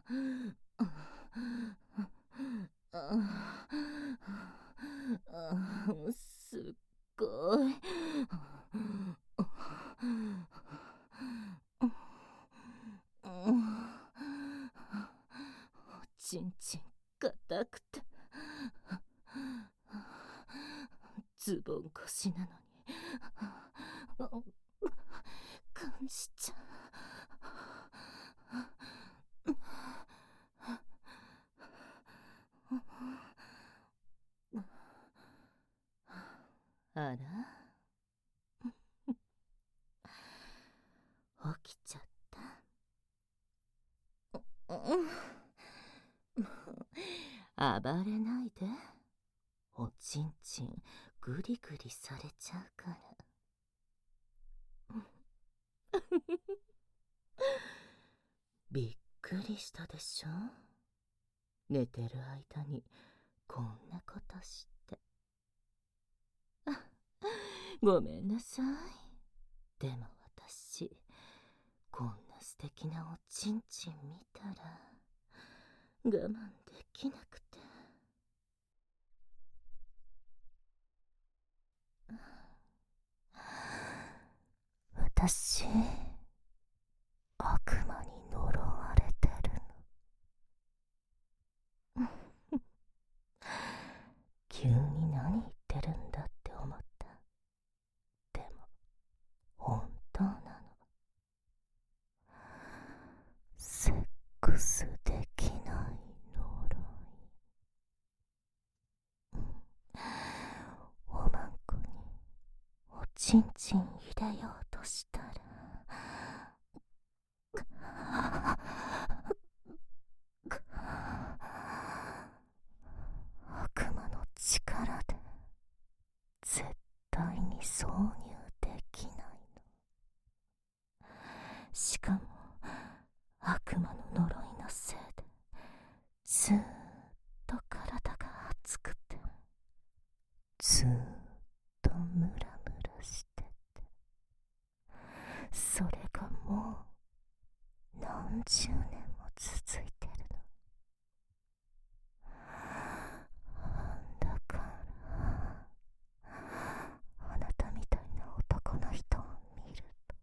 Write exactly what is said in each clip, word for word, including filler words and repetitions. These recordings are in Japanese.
すっごい。ちんちん硬くてズボン腰なのに感じちゃう。あら起きちゃった。暴れないで。おちんちんグリグリされちゃうから。びっくりしたでしょ。寝てる間にこんなことして。ごめんなさい。でも私、こんな素敵なおちんちん見たら我慢できなくて。私、悪魔に呪われてるの。急に何言ってるんだって思った。でも本当なの。セックスできない呪い。おまんこにおちんちん入れようとしたら悪魔の力で絶対に挿入できないの。しかも悪魔の呪いのせいでずーっと体が熱くて、ずーっとムラムラしてて、それがもう何十年も続いてるの。だからあなたみたいな男の人を見ると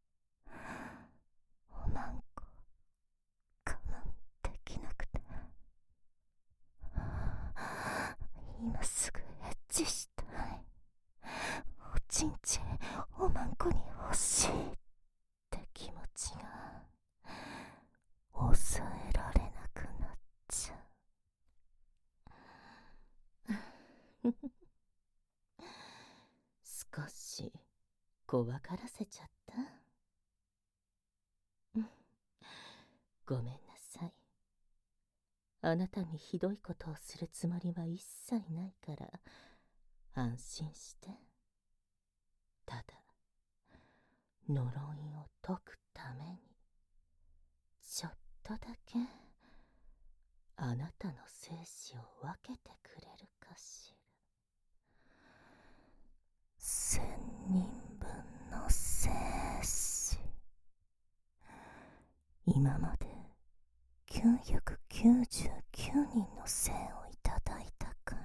おまんこ我慢できなくて、今すぐエッチしたい、おちんちんおまんこに欲しいって気持ちが抑えられなくなっちゃう。少し怖がらせちゃった。ごめんなさい。あなたにひどいことをするつもりは一切ないから安心して。ただ呪いを解くためにちょっとだけあなたの精子を分けてくれるかしら。千人分の精子。今まできゅうひゃくきゅうじゅうきゅうにんの精をいただいたから、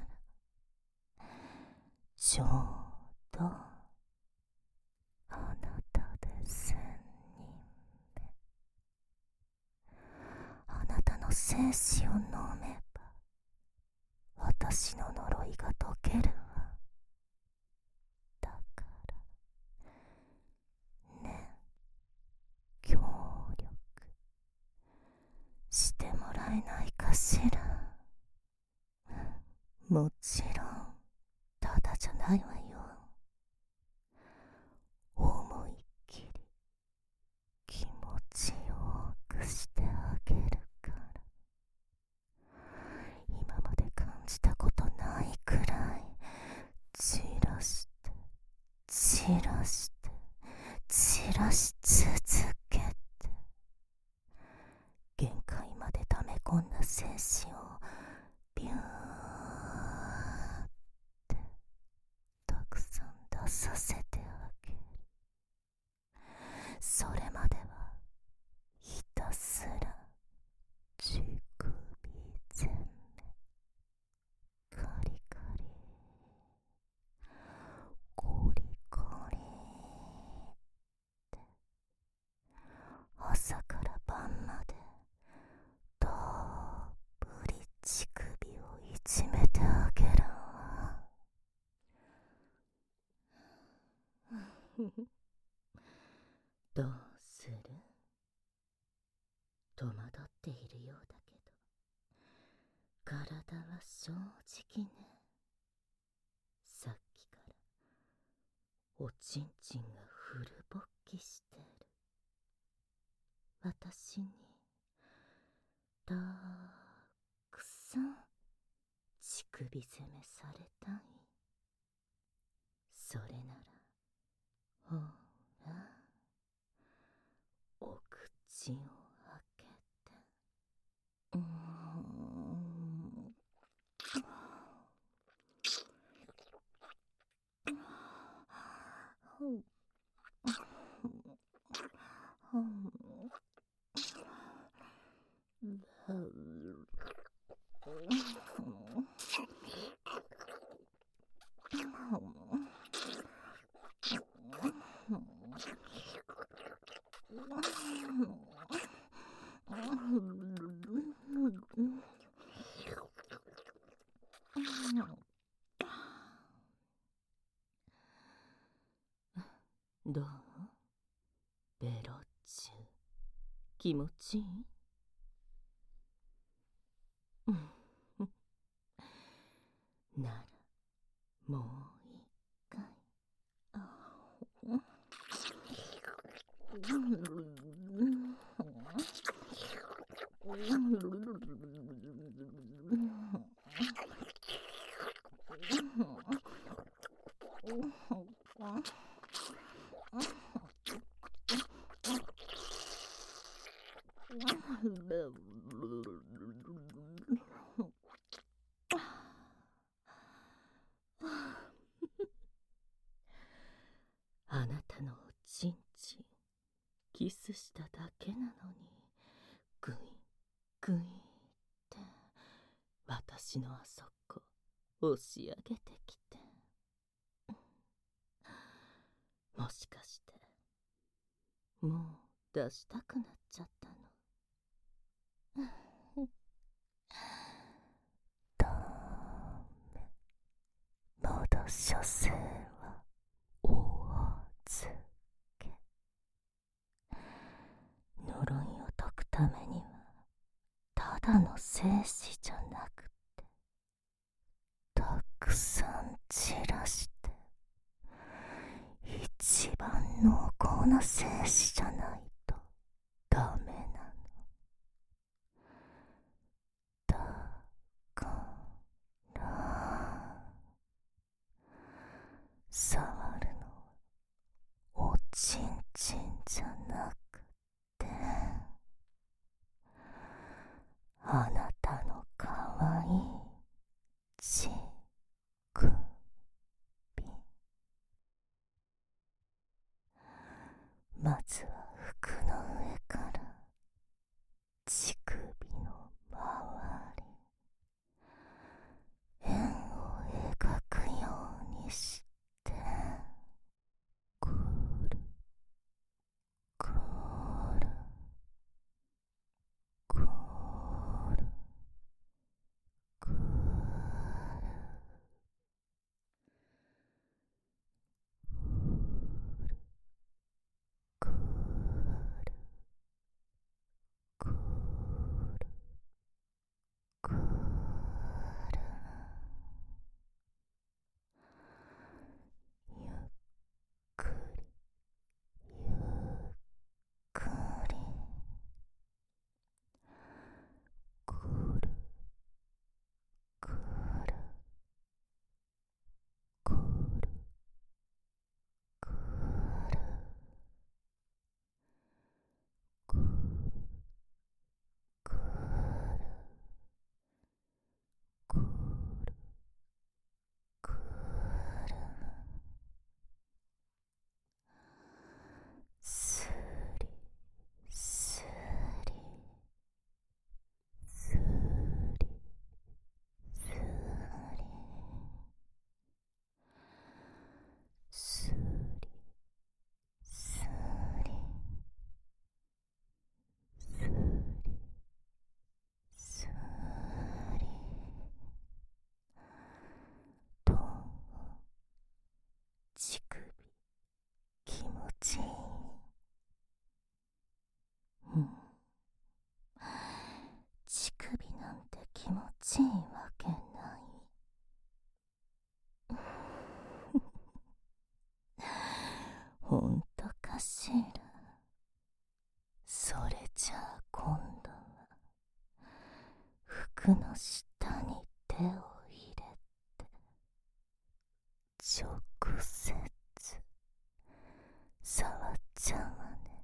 ちょうどあなたで千人目。あなたの精子を飲めば私の呪いが解けるわ。だからね、協力してもらえないかしら。もちろんただじゃないわよ。思いっきり気持ちよくしてあげるから。今まで感じたことないくらい散らして散らして散らし続けて、限界まで溜め込んだ精子をビューってたくさん出させてあげる。それまではひたすらじちめてあげるわ。どうする？戸惑っているようだけど、体は正直ね。さっきからおちんちんがフル勃起してる。私にたくさん乳首攻めされたい。それならほら、お口を開けて。うーん。どう？ベロッチュ気持ちいい？ならもう一回。あなたのおちんちんキスしただけなのに、グイグイって私のあそこ押し上げてきて。もしかしてもう出したくなっちゃったの？ダメ、まだ射精はお預け。呪いを解くためにはただの精子じゃなくて、たくさん散らして一番濃厚な精子じゃないとダメなの。だから触るのはおちんちんじゃなくて、あなたのかわいい乳首。まずは服の上から乳首の周り、円を描くようにしてくるくるくるくるくるしる。それじゃあ今度は服の下に手を入れて直接触っちゃうわね。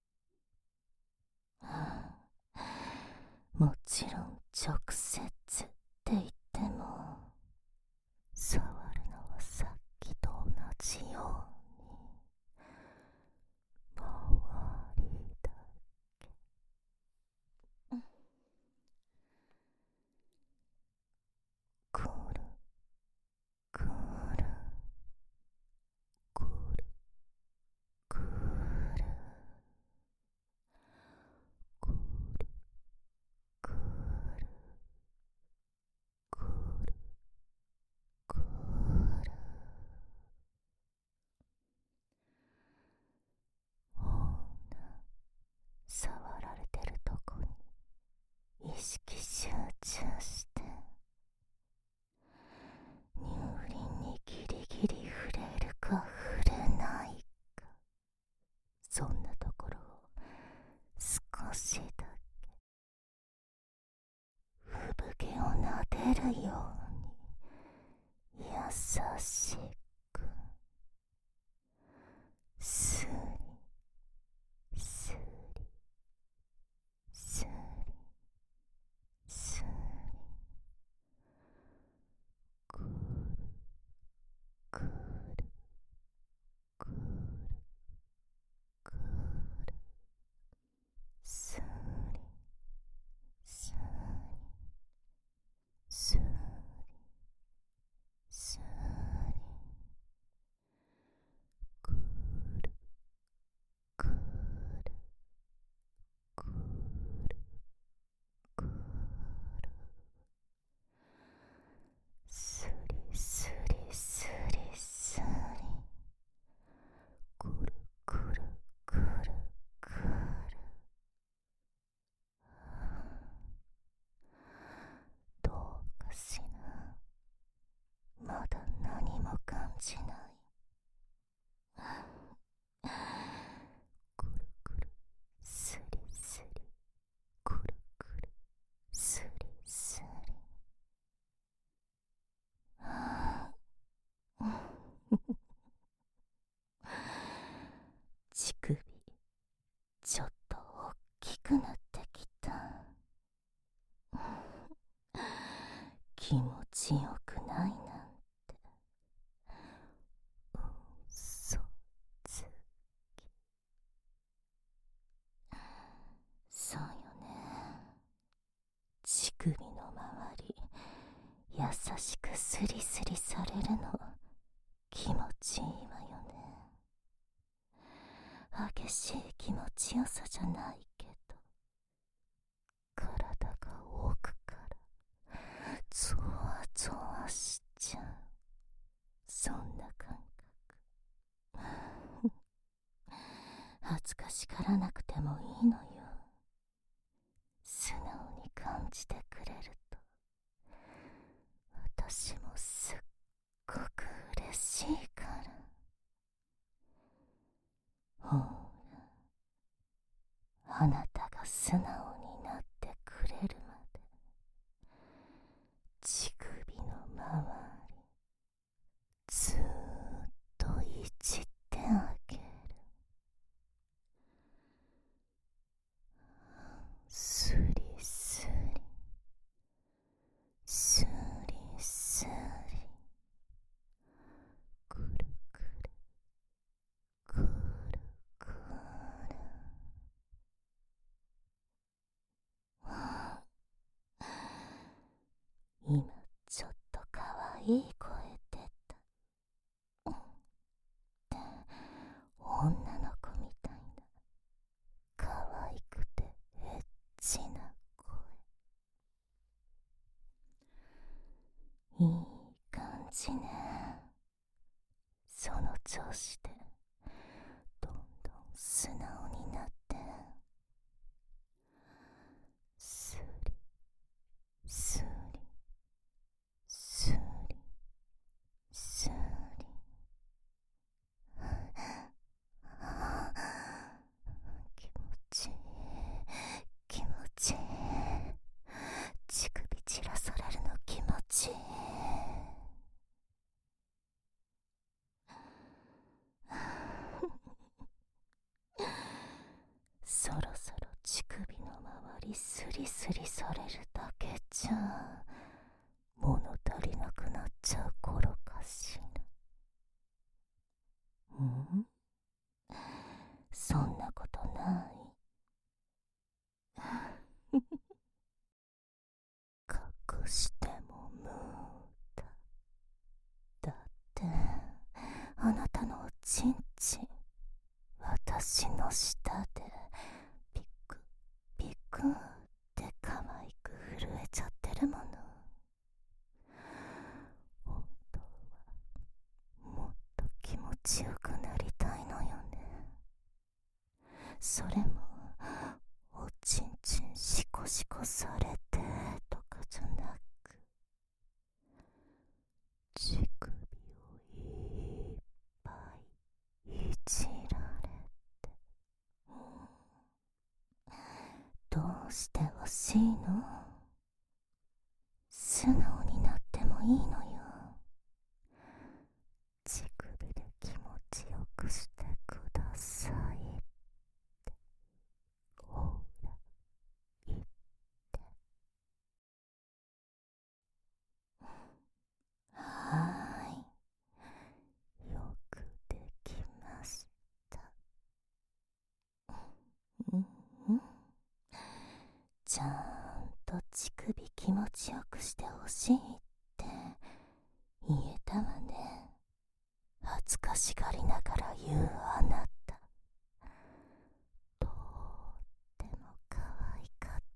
もちろん直接って言っても触るのはさっきと同じように周りだけ。くるくるくるくるくるくるくるくる。ほな、触られてるとこに意識集中して、乳輪にギリギリ触れるか触れないか、そんなところを少しだけ産毛をなでるように優しくスリスリスリスリくるくるくるくるスリスリスリスリくるくるくるくるスリスリスリスリくるくるくるくる。どうかしら、まだ何も感じない。くるくるスリスリくるくるスリスリ。乳首ちょっと大きくなってきた。気持ちよくないなんて嘘つき。そうよね。乳首の周り優しくスリスリされるの気持ちいいわよね。激しい気持ちよさじゃないけど、体が奥からゾワゾワしちゃう、そんな感覚。恥ずかしがらなくてもいいのよ。素直に感じてくれると私もすっごく嬉しいから。ほら、あなたが素直になってくれるまで乳首の周りずーっといじってあげる。スリスリスリスリくるくるくるくる。今ちょっとかわいい声出た。って女の子みたいなかわいくてエッチな声。いい感じね。その調子でどんどん素直になって、スリスリスリスリ。 しら。ん？そんなことない。隠しても無駄。だってあなたのおちんちん、私の舌でピクピクって可愛く震えちゃってるもの。本当はもっと気持ちよくなりたいのよね。それもおちんちんシコシコされてとかじゃなく、乳首をいっぱいいじられて。どうしてほしいの？素直になってもいいのよ。乳首で気持ちよくしてくださいって、ほら言って。はーい、よくできました。うんうん、ちゃんと乳首気持ちよくしてほしいって言えたわね。恥ずかしがりながら言うあなた、とっても可愛かった。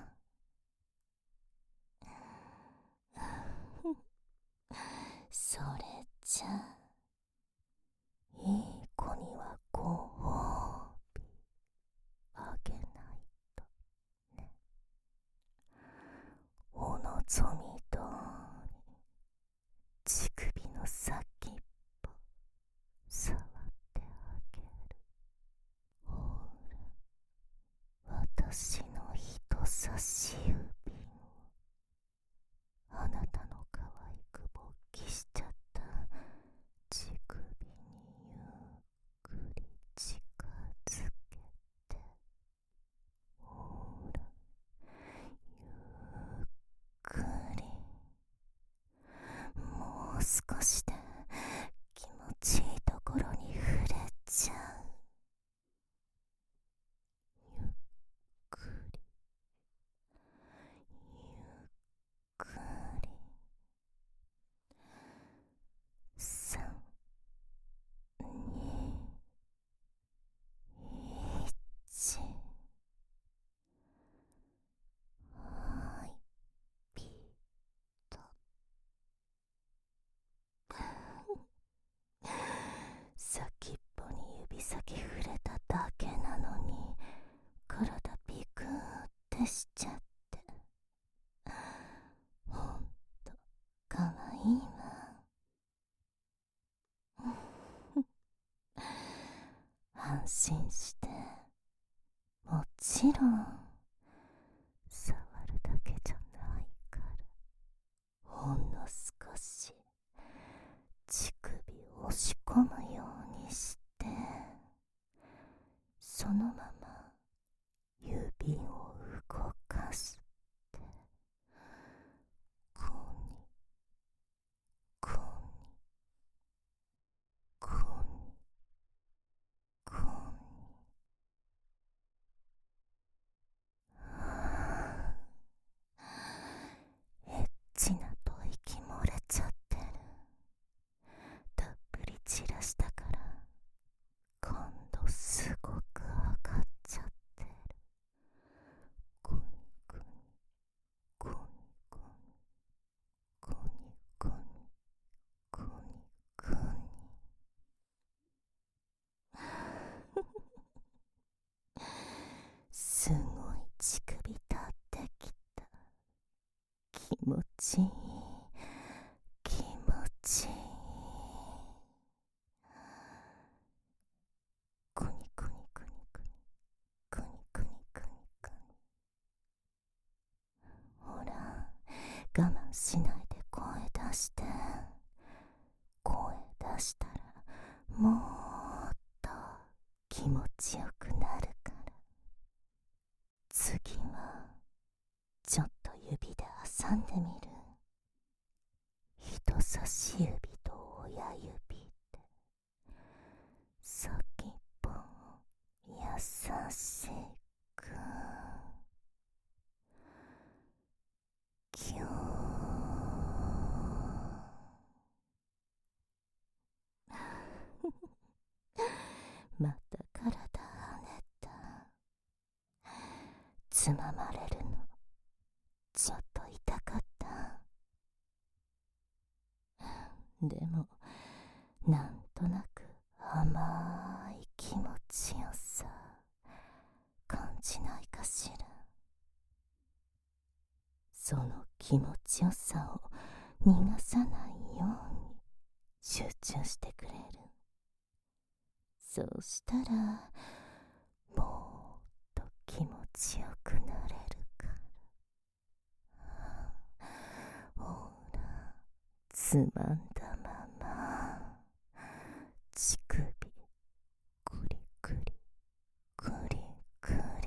それじゃあいい子にはご褒美あげないとね。お望み通り乳首の先っぽ触ってあげる。ほら、私の人差し指もあなたの可愛く勃起しちゃった乳首にゆっくり近づけて、ほら、ゆっくり、もう少しで気持ちいいところに触れちゃう。ゆっくりゆっくり。さん、に、いち。はい、ピーと。先っぽに指先触れただけなのに体ピクってしちゃって、ほんとかわいいわ。安心して、もちろん触るだけじゃないから、ほんの少し乳首を押し込むようにして、そのまま指を動かして、こにこにこにこに。あー、エッチな吐息漏れちゃってる。たっぷり散らしたから今度すごく上がっちゃってる。こにこにこにこにこにこにこにこに。すごい乳首立ってきた。気持ちいい、気持ちいい。くにくにくにくにくにくにくにくに。ほら、我慢しないで声出して。声出したらもっと気持ちよくなるから。次はちょっと指で挟んでみる。人差し指とまた体跳ねた。つままれるのちょっと痛かった。でもなんとなく甘い気持ちよさ感じないかしら。その気持ちよさを逃がさないように集中してくれる。そうしたらもっと気持ちよくなれるから。ほら、つまんだまま乳首くりくりくりくり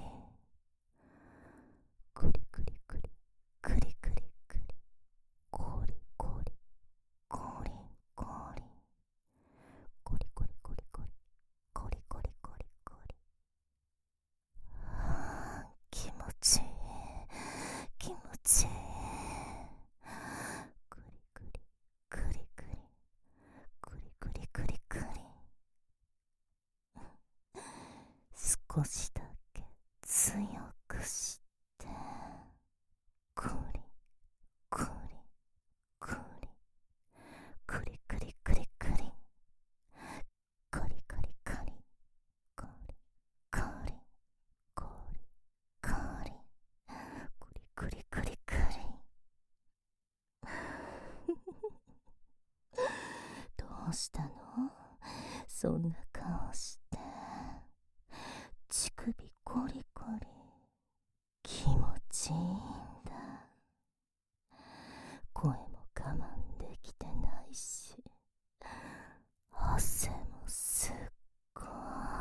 くりくりくりくりくりくりこりこりこりこりこりこりこりこりこりこりこりこり。はあ、気持ちいい気持ちいい。くりくりくりくりくりくりくりくり。少しだけ強くしてくりくりくりくりくりくりくりくりくりくりくりくりくりくりくりくりくりくり。どうしたの？そんな顔して。乳首コリコリ気持ちいいんだ。声も我慢できてないし、汗もすっごい。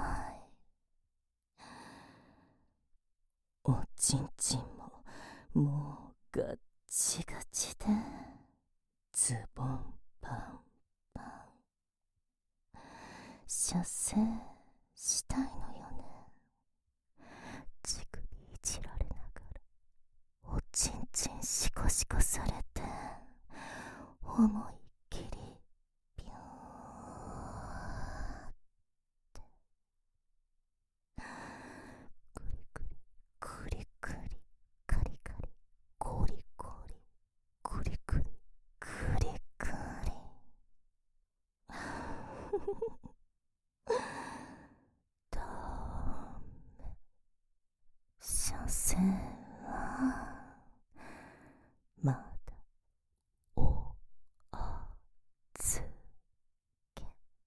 おちんちんももうガッチガチでズボンパンパン。射精したいのよね。乳首いじられながらおちんちんシコシコされて思いっきりビューってくりくりくりくりカリカリコリコリくりくりくりくり。ダメ。射精はまだおあずけ。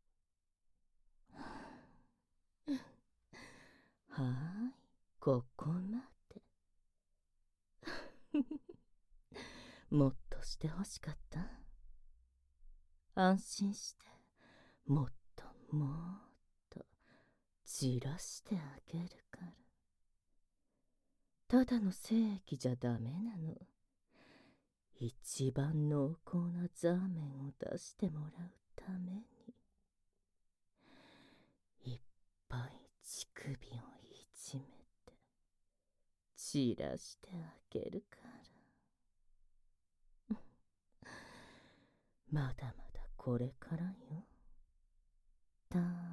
はーい、ここまで。もっとしてほしかった？安心してもっともっとじらしてあげるから。ただの精液じゃダメなの。一番濃厚なザーメンを出してもらうためにいっぱい乳首をいじめて散らしてあげるから。まだまだこれからよ。だ